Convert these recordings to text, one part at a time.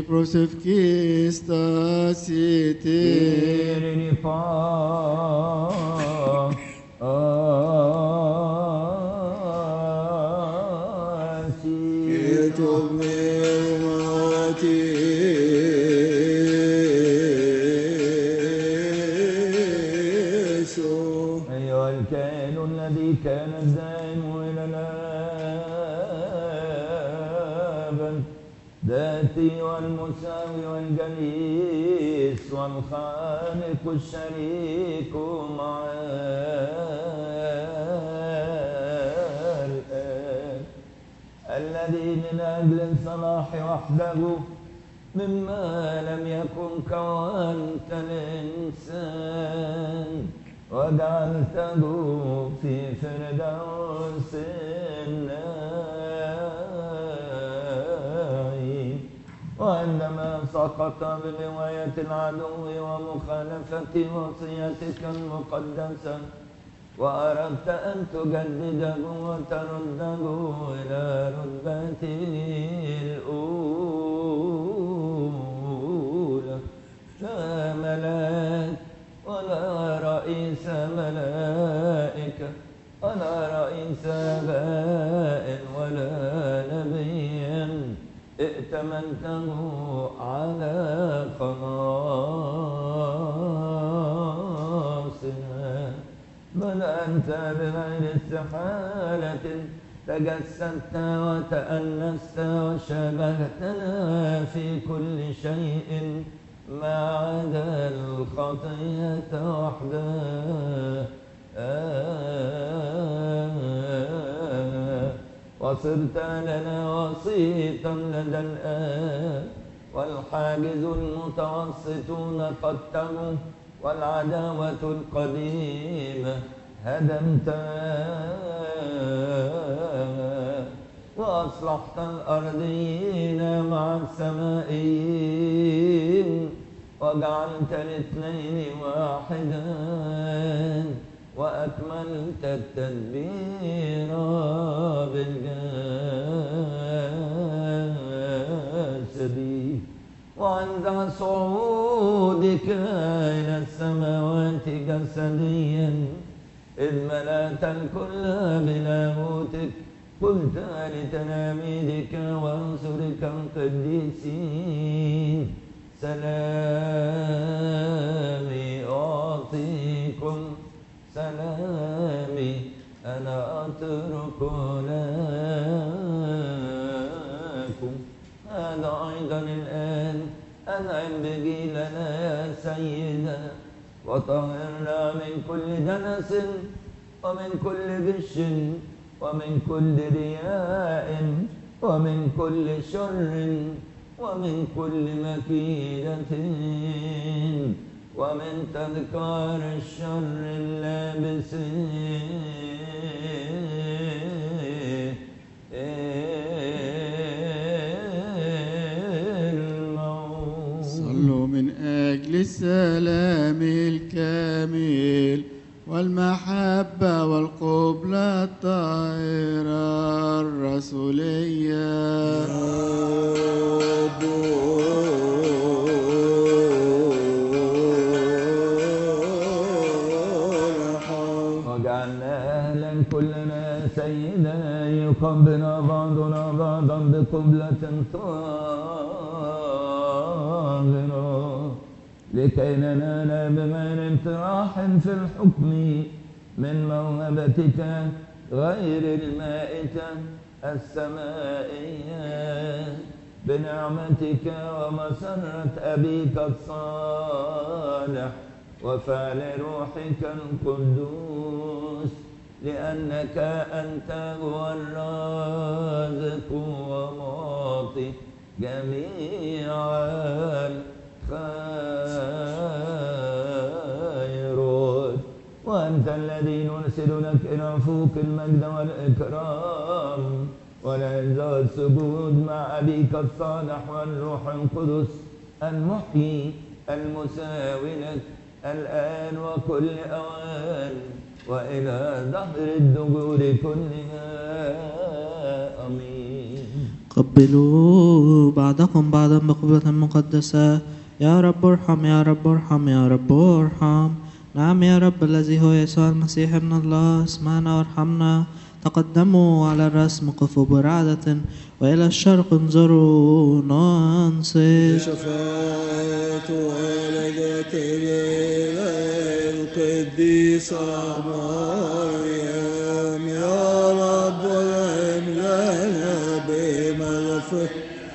prosevkista siti. Irini pa أيها الكائن الذي كان الدائم إلى الأبد ذاتي والمساوي والجليس والخالق الشريك الذي من أجل الصلاح وحده مما لم يكن كونت الإنسان وجعلته في فردوس النعيم وعندما سقط برواية العدو ومخالفة وصيتك المقدسة وأردت أن تجدده وترده إلى رتبته الأولى لا ملاك ولا رئيس ملائكة ولا رئيس آباء ولا نبيا ائتمنته على خلاصنا بل أنت بغير استحالة تجسدت وتأنست وشبهتنا في كل شيء ما عدا الخطية وحدها وصرت لنا وسيطا لدى الآب والحاجز المتوسطون قد تموا والعداوة القديمة هدمتها وأصلحت الأرضيين مع السمائيين وجعلت الاثنين واحدا وأكملت التدبير بالجسد وعند صعودك إلى السماوات جسديا إذ ملأت الكل بلاهوتك قلت لتلاميذك ورسلك القديسين سلامي أعطيكم سلامي أنا أترك لكم هذا أيضا الآن أنعم به لنا يا سيدنا وطهرنا من كل دنس ومن كل غش ومن كل رياء ومن كل شر ومن كل مكيدة ومن تذكار الشر اللابس الموت. صلوا من أجل السلام الكامل والمحبة والقبلة الطاهرة الرسولية وجعلنا أهلا كلنا سيدنا يقبلنا بعضنا بعضا بقبلة طاهرة لكي ننال بغير انطراح في الحكم من موهبتك غير المائتة السمائية بنعمتك ومسرة أبيك الصالح وفعل روحك القدوس لأنك أنت هو الرازق ومعطي جميع الخيرات وأنت الذي نرسل لك إلى فوق المجد والإكرام والعزة والسجود مع أبيك الصالح والروح القدس المحيي المساوي لك الآن وكل أوان وإلى دهر الدهور كلها آمين. قبلوا بعضكم بعضا بقبلة مقدسة. يا رب ارحم يا رب ارحم يا رب ارحم. نعم يا رب الذي هو يسوع المسيح ابن الله، اسمعنا وارحمنا. تقدموا على الرسم، قفوا برعدة، وإلى الشرق انظروا ننصت. شفاعة والدة القديسة مريم، يا رب املأنا بمغفرة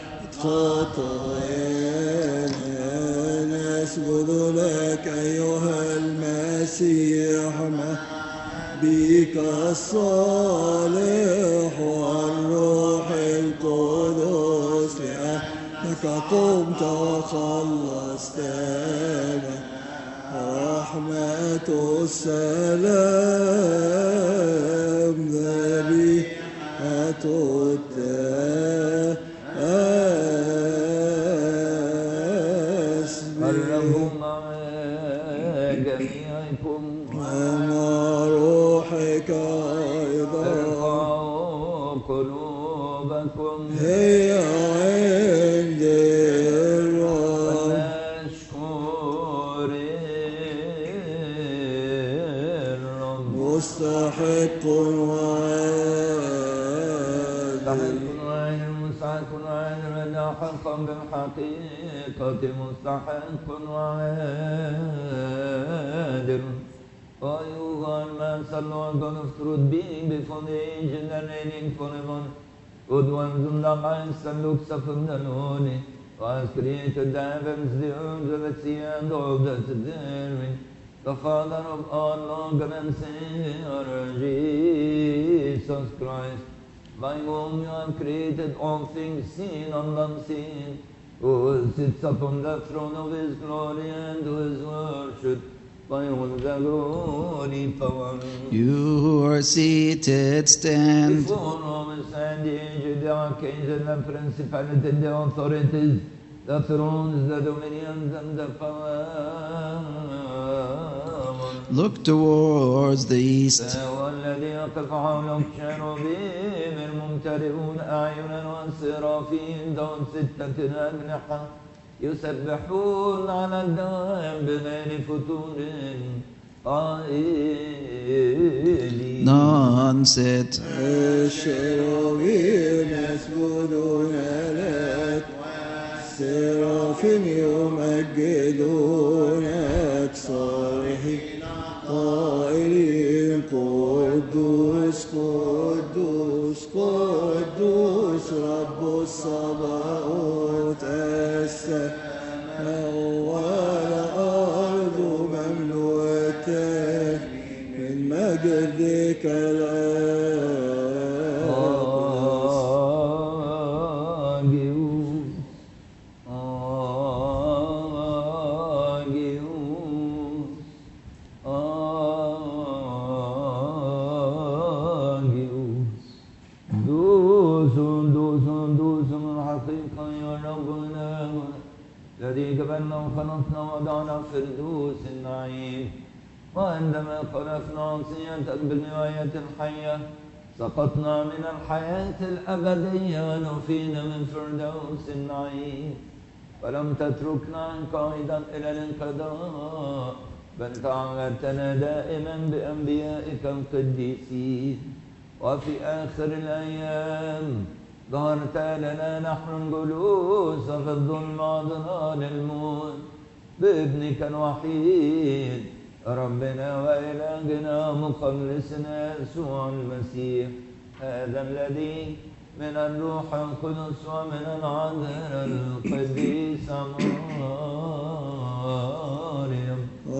خطايانا. نسجد لك أيها المسيح بك الصالح والروح القدس، لأنك قمت وخلصتنا. رحمة السلام ذبيحة الرب مع جميعكم ومع روحك أيضا. ارفعوا قلوبكم هي عند الرب. ونشكر الرب. مستحق مستحق وعادل حقا بالحقيقة، مستحق وعادل. أيها الناس Lord God of truth, being before the age and reigning forever, good ones in the eyes and looks upon the Lord, who has created the heavens, the earth, the sea, and all that is therein, the Father of our Lord and Savior Jesus Christ, by whom you have created all things seen and unseen, who sits upon the throne of his glory, and who is worshipped by all the glory, power. You who are seated, stand. Before all the age, the archangels, the principalities, the authorities, the thrones, the dominions, and the power. Look towards the east. هو الذي يقف حول الشيروبيم الممتلئون أعينا والسرافين ذو 6 أجنحة يسبحون على الدوام بغير فتور قائلين. None sit. الشراويل يسجدون لك، السرافيم يمجدونك، صالحين قائلين قدوس قدوس قدوس رب الصباوت. السماء والأرض مملوءتان من مجدك الذي قبلنا وخلصنا وضعنا فردوس النعيم. وعندما خلقنا عصيتك بالرواية الحية سقطنا من الحياة الأبدية ونفينا من فردوس النعيم. فلم تتركنا قائدا إلى الانقضاء، بل تعهدتنا دائما بأنبيائك القديسين. وفي آخر الأيام ظهرت لنا نحن الجلوس في الظلم وظلال الموت بابنك الوحيد ربنا وإلهنا مخلصنا يسوع المسيح، هذا الذي من الروح القدس ومن العذراء القديسة مريم.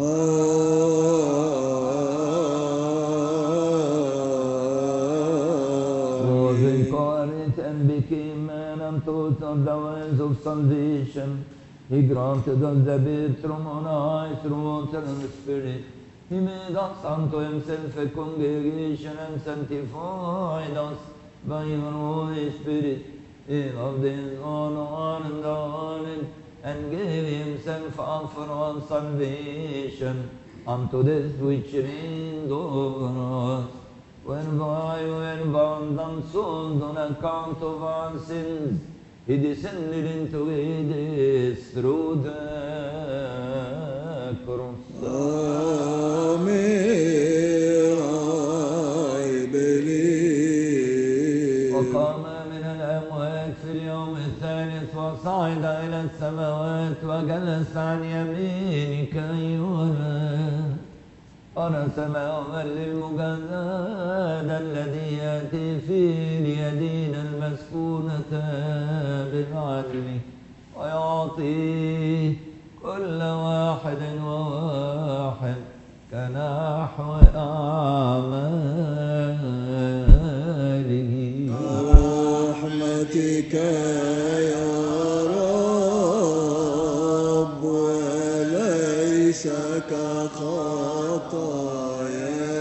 And became man and taught of the ways of salvation. He granted us the baptism on high through water and the Spirit. He made us unto himself a congregation and sanctified us by your Holy Spirit. He loved his own and darling and gave himself up for our salvation unto this which reigned over us. Whereby we were bound soul on account of our sins. He descended into Hades through the cross. آمين I believe. وقام من الأموات في اليوم الثالث وصعد إلى السماوات وجلس عن يمينك أيها ورسم يوما للمجدد الذي يأتي فيه ليدين المسكونة بالعدل ويعطي كل واحد وواحد كنحو أعماله. رحمتك يا رب وليس كخطايا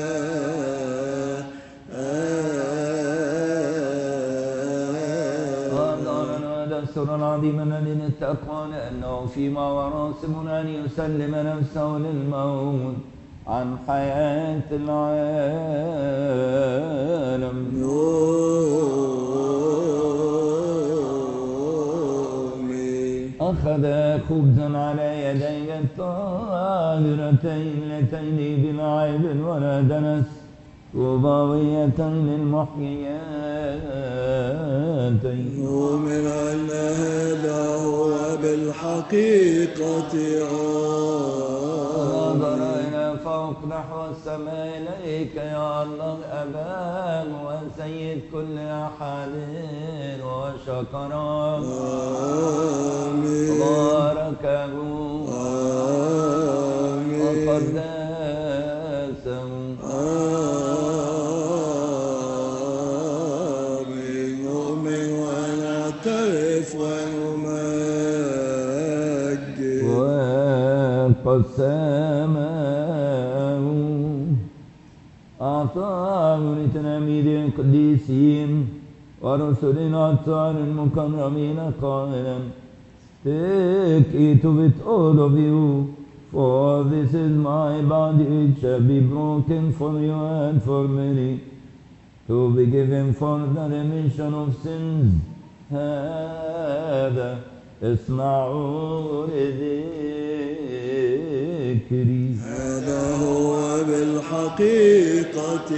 دستورا عظيما للتقوى لأنه فيما وراسم أن يسلم نفسه للموت عن حياة العالم. أخذ خبزا على يدي الطاهرتين اللتين بلا عيب ولا دنس طوباوية للمحيياتين. نؤمن أن هذا هو بالحقيقة نظر إلى فوق نحو السماء إليك يا الله أباه وسيد كل أحد وشكره باركه وقدسه. نؤمن ونعترف ونمجد وقسمه أعطاه لتلاميذ القديسين ورسل الأطهار المكرمين قائلا Take, eat of it, all of you, for this is my body, it shall be broken for you and for many, to be given for the remission of sins. هذا اسمعوا لذكري. هذا هو بالحقيقة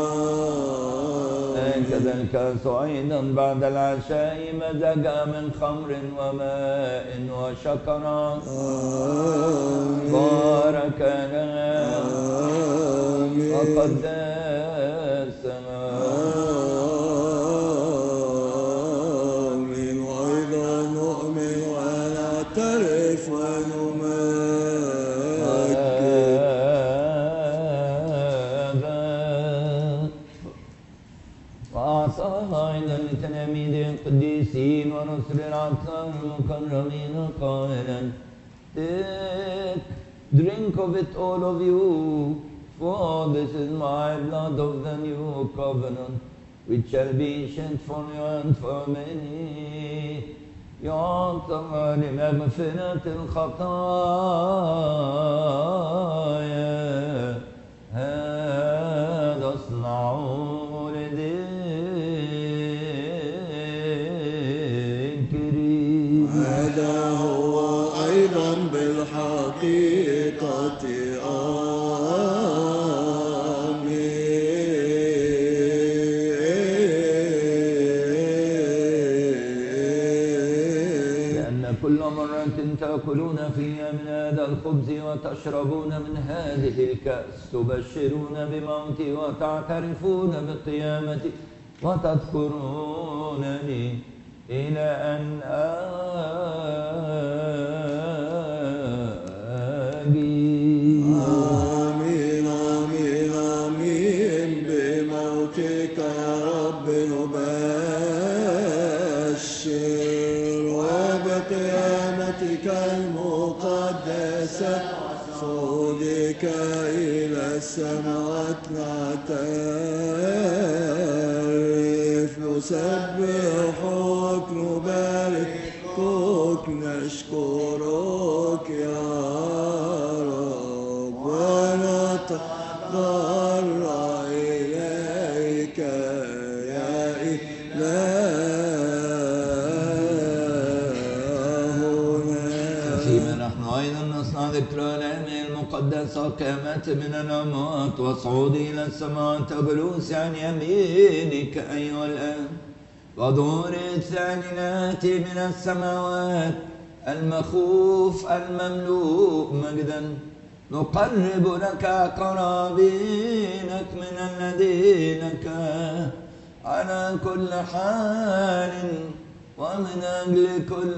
هكذا الكأس أيضا بعد العشاء مزج من خمر وماء وشكرا باركنا وقدسنا. وأيضا نؤمن ونعترف أيضا لتلاميذ القديسين ورسل الأطهار المكرمين قائلا Take, drink of it all of you, for this is my blood of the new covenant, which shall be shed for you and for many. يعطى لمغفرة الخطايا. هذا اصنعوا لذكري. هذا هو أيضا بالحقيقة كل مرة تأكلون فيها من هذا الخبز وتشربون من هذه الكأس تبشرون بموتي وتعترفون بقيامتي وتذكرونني إلى أن آجي. آمين آمين آمين بموتك يا رب نبشر وبقيامتك المقدسة صعودك إلى السماوات نعترف نسبحك نباركك نشكرك يا رب ونتضرع إليك يا ذكرى الأيام المقدسة قيامة من الأموات وصعود إلى السماوات وجلوس عن يمينك أيها الآب وظهور الثاني الآتي من السماوات المخوف المملوء مجدا نقرب لك قرابينك من الذين على كل حال ومن أجل كل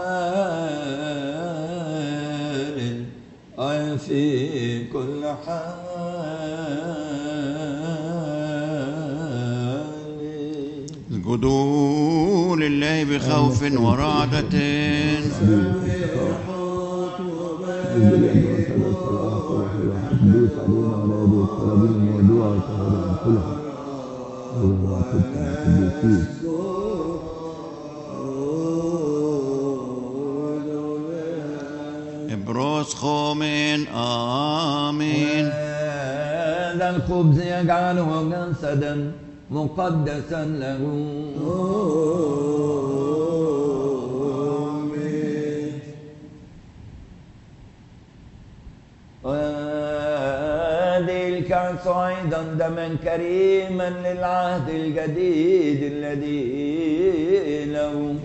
حال أي في كل حال اسجدوا لله بخوف ورعدة إبراس خومين آمين. هذا الخبز يجعله جسدا مقدسا له وهذه الكأس أيضا دما كريما للعهد الجديد الذي له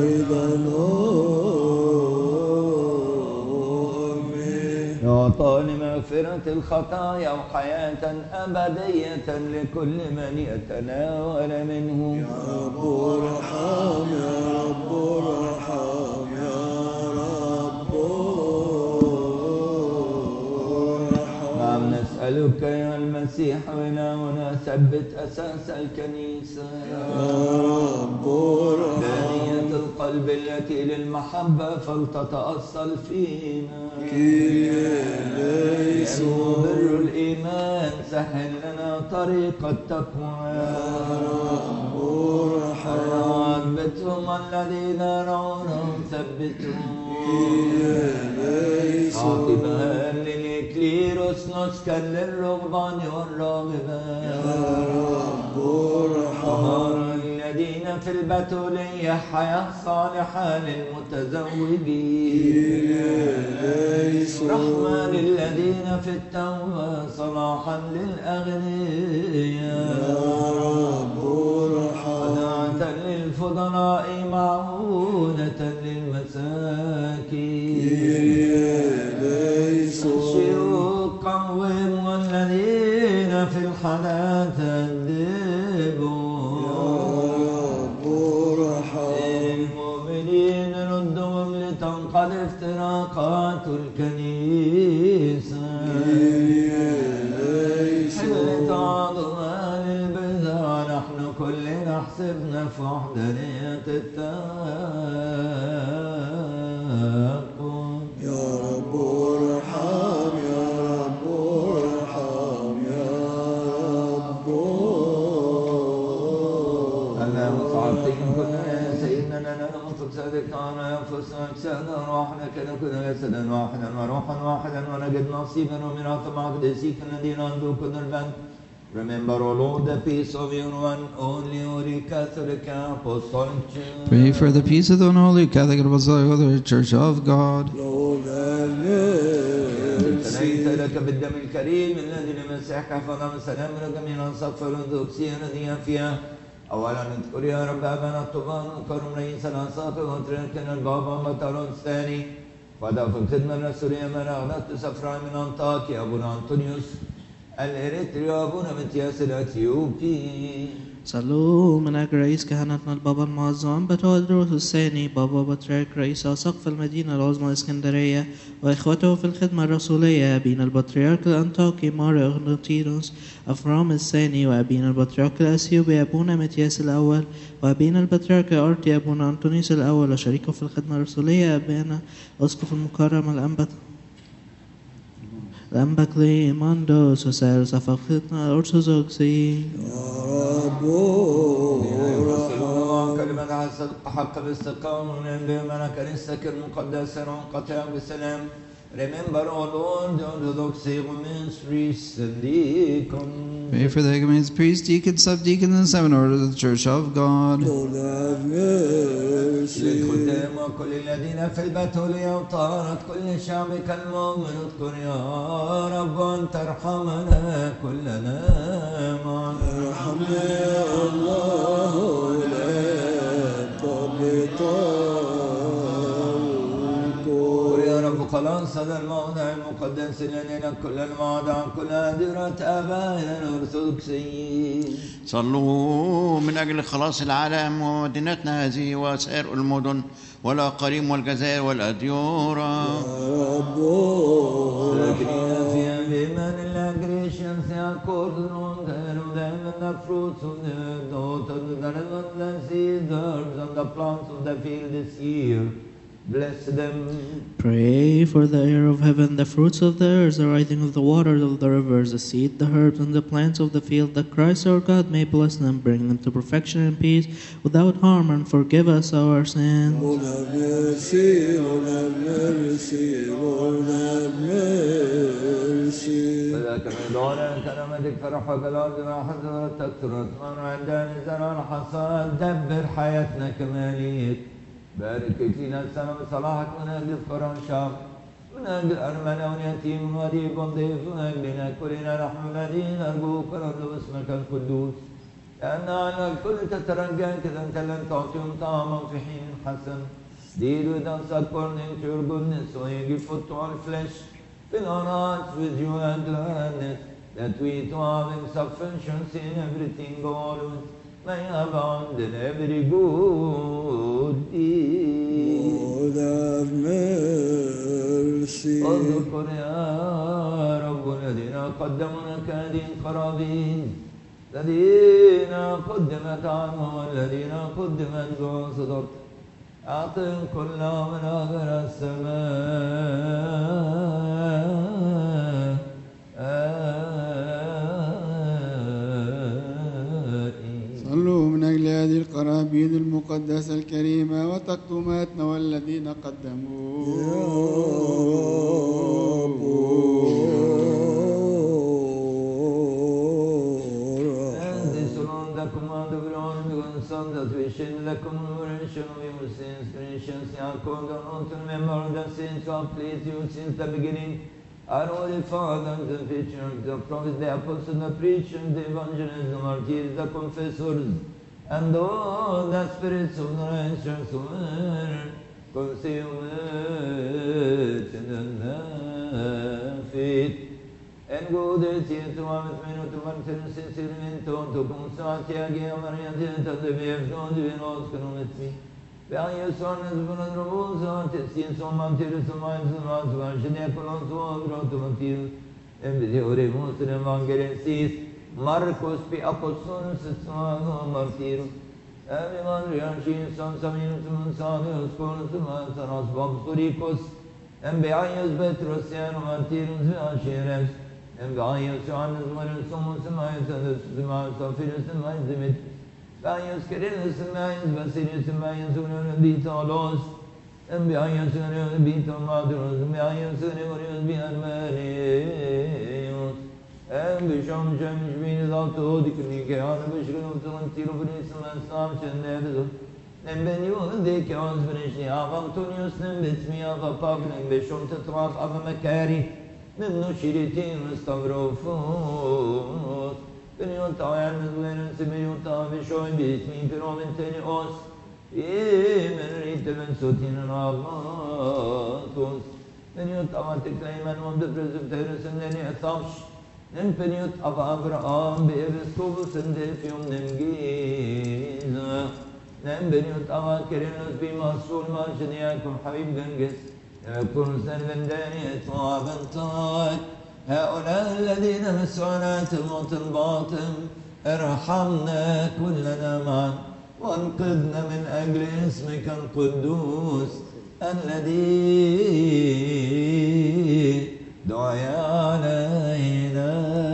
يعطى لمغفرة الخطايا وحياة أبدية لكل من يتناول منه. يا رب ارحم يا رب ارحم يا رب ارحم. نعم نسألك يا المسيح إلهنا ثبت أساس الكنيسة يا رب ارحم. دانية القلب التي للمحبة فلتتأصل فينا. بر الإيمان سهل لنا طريق التقوى. يا رب ارحم. ثبتهم الذين يرونهم ثبتهم. عاقبها للإكليروس نسكا للرهبان والراغبات. يا رب ارحم. الذين في البتولية حياة صالحة للمتزوجين. رحمة للذين في التوبة صلاحا للأغنياء. يا رب ارحم. ودعة للفضلاء معونة للمساكين. الشيوخ قوم والذين في الحياة أدبوا. المؤمنين ردهم لتنقضي افتراقات الكنيسة. حلت عضوها للبذر ونحن كلنا حسبنا في وحدانية التقوى. يا رب ارحم يا رب ارحم يا رب اللهم صعبتين كنا سيدنا لنا نطلق صدقنا أنفسنا أجسادنا أرواحنا كنكون جسدا واحدا وروحا واحدا ونجد نصيبا وميراث مع قديسيك الذين عندهم كل البند. Remember, O Lord, the peace of your one only Holy Catholic Apostolic Church. Pray for the peace of the Holy Catholic Apostolic Church of God. Lord, ثنيت لك بالدم الكريم الذي لمسيحك حفظنا من سلام جميع الأنصاف والأرثوذكسية الذين فيها. أولا نذكر يا رب أبانا الطوبان وكرم رئيس الأنصاف وتركنا البابا مطرون الثاني وهذا في الخدمة الرسولية من أغنات سفراء من أنطاكيا أبونا أنطونيوس الإريتري وأبونا متياس الأثيوبي. صلوا من أجل رئيس كهنتنا البابا المعظم بتودروس الثاني بابا بطريرك رئيس سقف المدينة العظمى الإسكندرية وإخوته في الخدمة الرسولية أبينا البطريرك الأنطاكي مار أغناطينوس أفرام الثاني وأبينا البطريرك الأثيوبي أبونا متياس الأول وأبينا البطريرك الأرطي أبونا أنطونيوس الأول وشريكه في الخدمة الرسولية أبانا أسقف المكرم الأنبكلي ماندوس وسائر صفاقتنا الأرثوذكسي. يا رب كلمة حق باستقامة بمن كنيستك المقدسة وانقطع بسلام. Remember, O Lord, the Orthodox ministries and deacons. Pray for the ecumenes, priests, deacons, subdeacons, and 7 orders of the Church of God. Lord have mercy. للختام وكل الذين في البتولية وطهارة كل شعبك المؤمن اذكر يا رب أن ترحمنا كلنا معا. ارحمنا يا الله ولا تبطل. يا رب خلاص هذا الموضع المقدس لنا كل المواضع كل أدرة آبائنا الأرثوذكسيين. صلوا من أجل خلاص العالم ومدينتنا هذه وسائر المدن والأقاليم والجزائر والأديرة. ساكنين فيها بإيمان الله Christians according to them and the fruits of the daughter the seeds and the plants of the field this year. Bless them. Pray for the air of heaven, the fruits of the earth, the rising of the waters of the rivers, the seed, the herbs, and the plants of the field, that Christ our God may bless them, bring them to perfection and peace without harm, and forgive us our sins. Lord have mercy, Lord have mercy, Lord have mercy. وذاك المدار كرامتك فرحك الأرض وحضرتك تكثر من عندنا زرع الحصاد دبر حياتنا كماليك. بارك فينا السلام صلاحك من أجل فقراء الشعب من أجل أرملة واليتيم والغريب والضيف من أجلنا كلنا نحن الذين نرجوك ونرجو اسمك القدوس لأن على الكل تترجى كذا أنت لن تعطيهم طعاما في حين حسن. Deal with us according to your goodness, so you give food to our flesh. Fill our hearts with joy and gladness, that we to having sufficiency in everything go always may abound in every good deed. Lord have mercy. اذكر يا رب الذين قدموا لك هذه القرابين الذين قدمت عنهم والذين قدمت بواسطتك. أعطهم كل من آخر السماء. صلوا من أجل هذه القرابين المقدسة الكريمة وتقدماتنا والذين قدموا. That we should the commemoration of your sins, Christians, according unto remember the sins of please you since the beginning. Our Holy Father, the preachers, the prophets, the apostles, the preachers, the evangelists, the martyrs, the confessors, and all the spirits of the righteous who were consumed in the faith. En gode tid to have et minut og varmt til sinnsynlighet og til konstant jeg er variantet at det vi från du en avskronet vi. Vi har ju sånne som for en råse til sin som man til som en som var så var ikke det på noen så avbrott og til en betyr i mot den evangelist Markus be apostolens svar og martyr. Vi var reaksjon som sammenlignet som han sa det og skålen som var hans babstorikos. En beajus Petros og martyrens vi har skjerest. En beajus Johannes var en som er som fyres som er som mitt. Beajus Kyrillos som Basilius som som bit av oss. En beajus bit av Madros, en beajus Armenios. En bishom James bin Alto Diknike, han beskrev som til å bli som en samkjennede. En benjon det kan sprich av Antonius nembets mi av Pavlen bishom tetraf av Makari. من نشرتين مستغرفون بنيون طاعن مزوين سميون طاعن شوين باسمين فرومن تنئوس من ريت من سوتين رابطوس بنيون طاعن تكليمان ومدبرزم تهرسن لني أصابش نمبنيوت أف أبرام بإبسكوبوس اندفيوم نمجيزا نمبنيوت أف كرينوس بمسؤول ماشنياكم حبيب جنجس يكون سلندانية وابنطاك هؤلاء الذين مسعنات الموت الباطن ارحمنا كلنا معا وانقذنا من أجل اسمك القدوس الذي دعي علينا.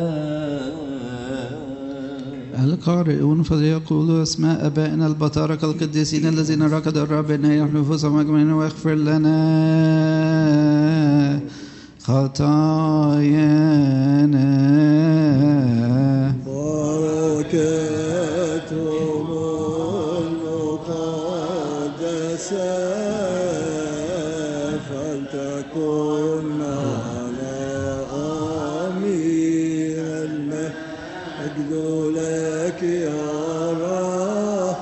القارئون فليقولوا أسماء آبائنا البطاركة القديسين الذين ركضوا الرب أن يحلوا نفوسهم أجمعين ويغفر لنا خطايانا. كنيستهم المقدسة فلتكن معنا آمين. المجد لك يا رب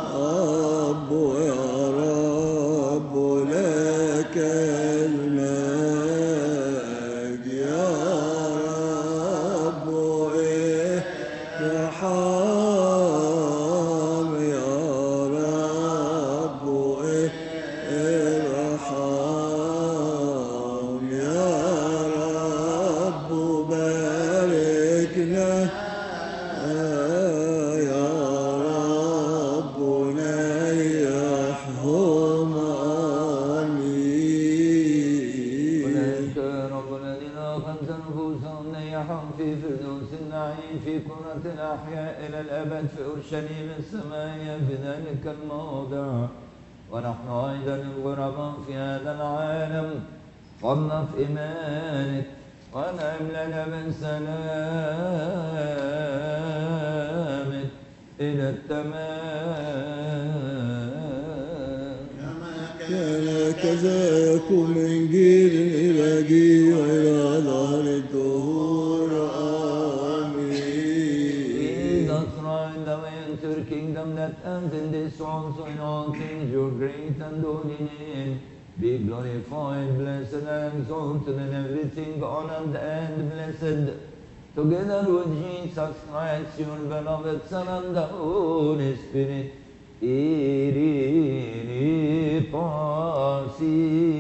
يا رب لك المجد يا رب ارحم يا رب ارحم يا رب باركنا يا رب نيحهم آمين. أولئك رب الذين أخذت نفوسهم نيحهم في فردوس النعيم في كرة الأحياء إلى الأبد في أورشليم السماوية في ذلك الموضع. ونحن أيضا الغرباء في هذا العالم قمنا في إيمانك وأنعم لنا من سلامك إلى التمام. كان كذا يكون من جيل إلى جيل وإلى ظهر الدهور آمين. That's right, the way into your kingdom that ends in this also in all things your great and holy name be glorified, blessed and exalted in everything, honored and blessed, together with Jesus Christ, your beloved Son and the Holy Spirit. Irini pasi.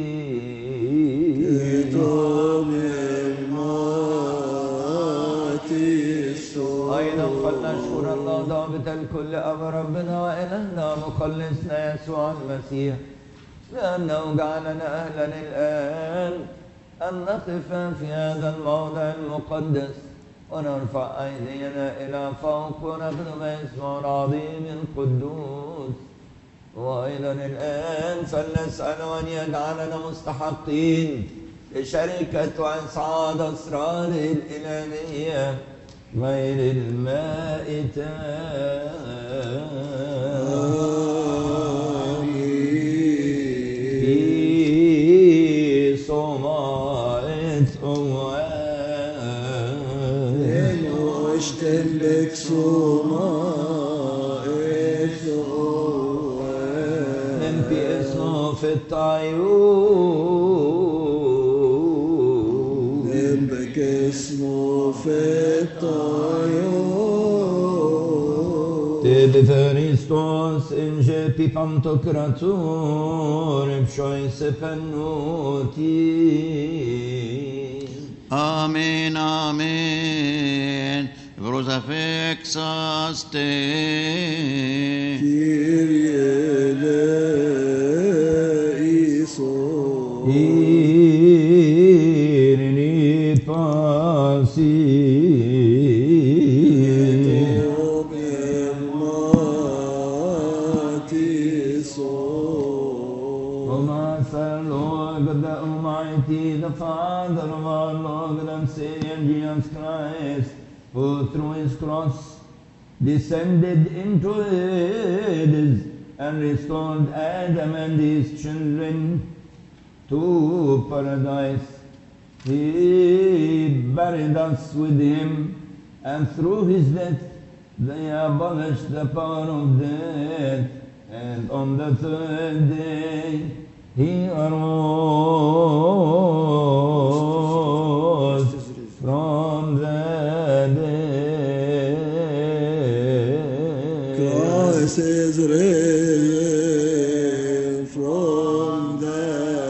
أيضا فلنشكر الله ضابط الكل أبا ربنا وإلهنا مخلصنا يسوع المسيح لأنه جعلنا أهلا الآن أن نقف في هذا الموضع المقدس ونرفع أيدينا إلى فوق ونخدم اسمه العظيم القدوس. وأيضا الآن فلنسأل أن يجعلنا مستحقين لشركة وإسعاد أسراره الإلهية غير المائتة. في صمائت أوان واشتلك صمائت أوان من في اسمه في الطيور نبك اسمه في الطيور تبثريستوس إنجي بيبانتوكراتور بشويس بنوتي. Amen, amen. Prosafexaste. Kyrie eleison Irini pasi. The Father of our Lord and Savior Jesus Christ, who through his cross descended into Hades and restored Adam and his children to paradise. He buried us with him, and through his death they abolished the power of death, and on the third day He arose from the dead. Christ is risen from the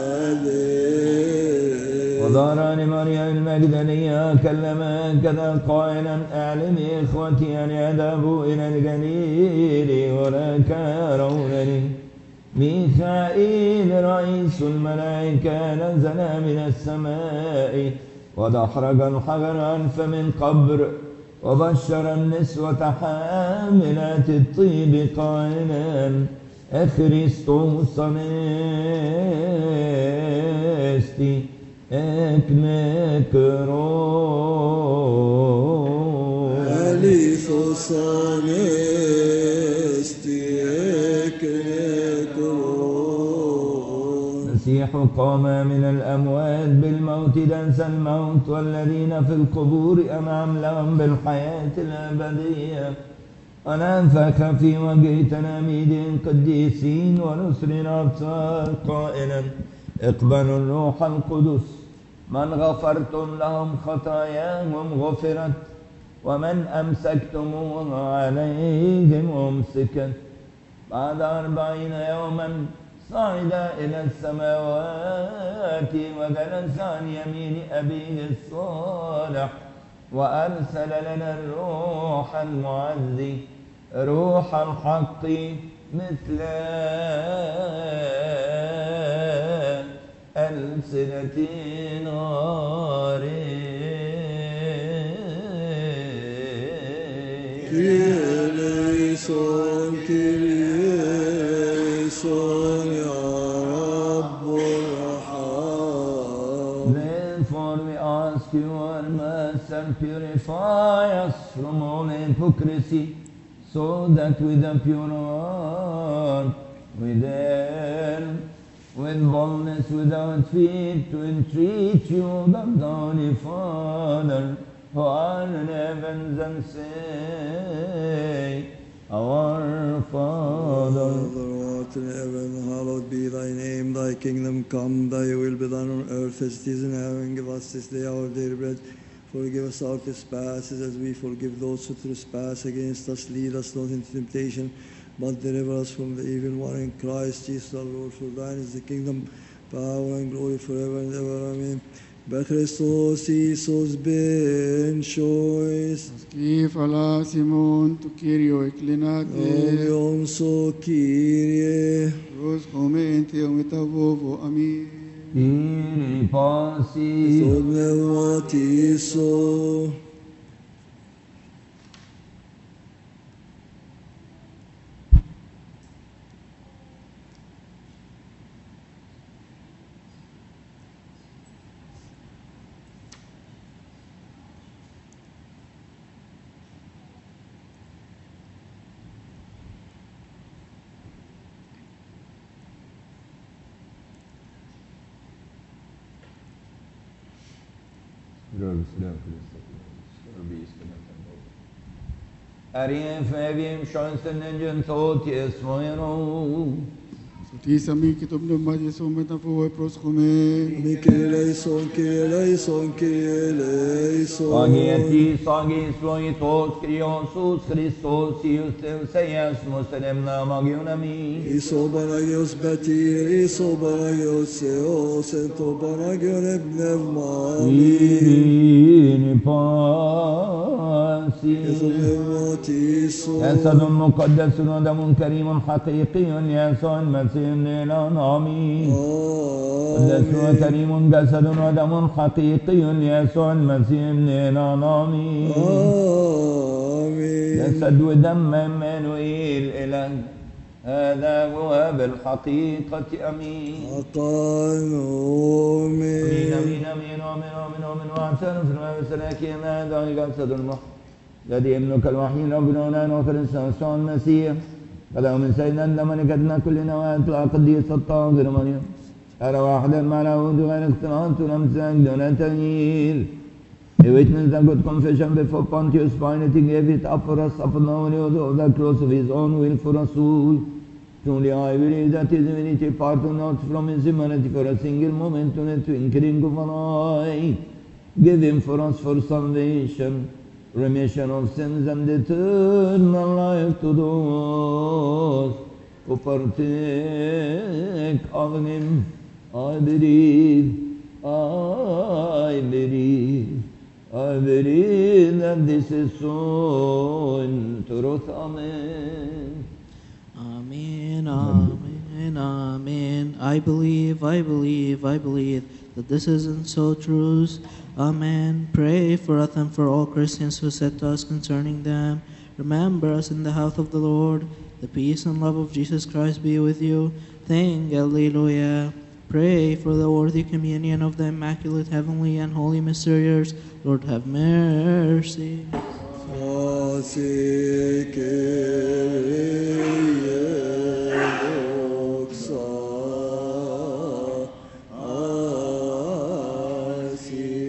dead. وظهر لمريم المجدلية كلمها كذا قائلا أعلمي إخوتي أن يذهبوا إلى الجليل ولا يرونني. ميخائيل رئيس الملائكة نزل من السماء ودحرج الحجر أنف من قبر وبشر النسوة حاملات الطيب قائلا أخريستوس أنستي أكمكرون أليثوس المسيح قام من الأموات بالموت دنس الموت والذين في القبور أمام لهم بالحياة الأبدية ونفخ في وجه تلاميذ قديسين ورسل أبصار قائلا اقبلوا الروح القدس من غفرتم لهم خطاياهم غفرت ومن أمسكتموها عليهم أمسكت. بعد 40 يوما صعد إلى السماوات وجلس عن يمين أبيه الصالح وأرسل لنا الروح المعزي روح الحق مثل ألسنة نار. كيريسون كيريسون يا رب ارحم. Therefore we ask you, our Master, purify us from all hypocrisy, so that with a pure heart we dare with boldness without fear to entreat you, the Holy Father, who are in heavens, and say, Our Father, Father, who art in heaven, hallowed be thy name. Thy kingdom come, thy will be done on earth as it is in heaven. Give us this day our daily bread. Forgive us our trespasses as we forgive those who trespass against us. Lead us not into temptation, but deliver us from the evil one. In Christ Jesus our Lord, for thine is the kingdom, power, and glory forever and ever. Amen. Bechristos Iisus ben choice. كيف على سيمون تكيريو إكليناتي Omion so Kyrie. روز خومينتي ومتابوفو أمين. Kyrie Pasi, Sodnevatiso. Arif evim şansının cüntot yesmoyro. Tisa mi kitub numati sumeta fuwe proskume. Mikeleison, Keleison, Keleison. Agiyeti sagi sloitos kriosus Christos iustem seyas muslem namagyunami. Isobanagios Betir, Isobanagios Seos, Entobanagion Ebnevmami. Kyrie Pasi. Sodnevatiso. جسد مقدس ودم كريم حقيقي يسوع المسيح لنا آمين. قدس وكريم جسد ودم حقيقي يسوع المسيح لنا آمين. آمين. جسد ودم عمانوئيل إله هذا هو بالحقيقة أمين. أقانومي. آمين آمين آمين آمين آمين آمين واعترف بسلاكهم هذا جسد المحب الذي ابنك الوحيد ربنا ونحن كريستوس المسيح قال من سيدنا ملكتنا كلنا وأطلع قديس الطاهر مريم أرى واحدا مع العود غير اختلاط ولمسك دون تغيير. A witness a good confession before Pontius Pilate, he gave it up for us upon the holy oath of the cross of his own will for us all. Truly I believe that his divinity parted not from his humanity for a single moment in a twinkling of an eye. Give him for us for salvation, remission of sins and eternal life to those who partake of him. I believe that this is so in truth. Amen. Amen, amen, amen. I believe that this is in so truth. Amen. Pray for us and for all Christians who said to us concerning them. Remember us in the house of the Lord. The peace and love of Jesus Christ be with you. Thank Alleluia. Pray for the worthy communion of the Immaculate Heavenly and Holy Mysterious. Lord, have mercy. Asikere.